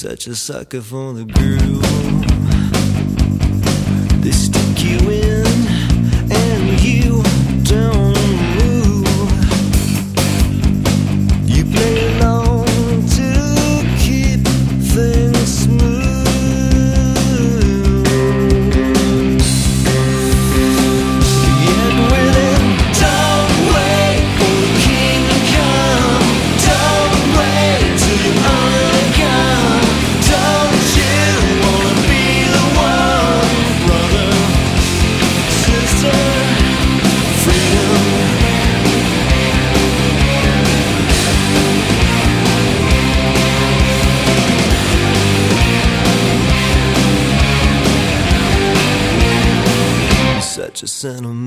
such a sucker for the groove. They stick you in and you don't move. You play along to keep things smooth. Yet with it, don't wait for the king to come. Don't wait till you're undone. Don't you wanna be the one, brother, sister, freedom. Such a sentimental